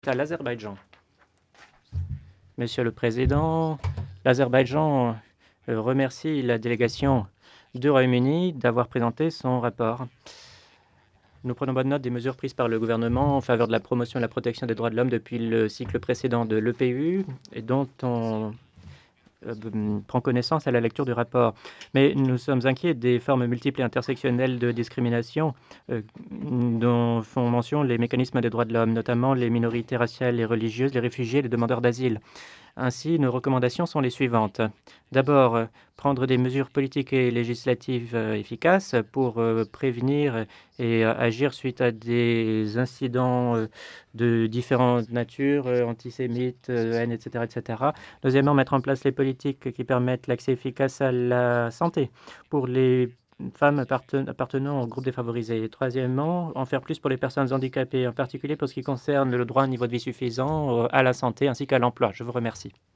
À l'Azerbaïdjan. Monsieur le Président, l'Azerbaïdjan remercie la délégation du Royaume-Uni d'avoir présenté son rapport. Nous prenons bonne note des mesures prises par le gouvernement en faveur de la promotion et de la protection des droits de l'homme depuis le cycle précédent de l'EPU et dont on prend connaissance à la lecture du rapport. Mais nous sommes inquiets des formes multiples et intersectionnelles de discrimination dont font mention les mécanismes des droits de l'homme, notamment les minorités raciales et religieuses, les réfugiés et les demandeurs d'asile. Ainsi, nos recommandations sont les suivantes. D'abord, prendre des mesures politiques et législatives efficaces pour prévenir et agir suite à des incidents de différentes natures, antisémites, haine, etc., etc. Deuxièmement, mettre en place les politiques qui permettent l'accès efficace à la santé pour les femmes appartenant au groupe défavorisé. Et troisièmement, en faire plus pour les personnes handicapées, en particulier pour ce qui concerne le droit à un niveau de vie suffisant, à la santé ainsi qu'à l'emploi. Je vous remercie.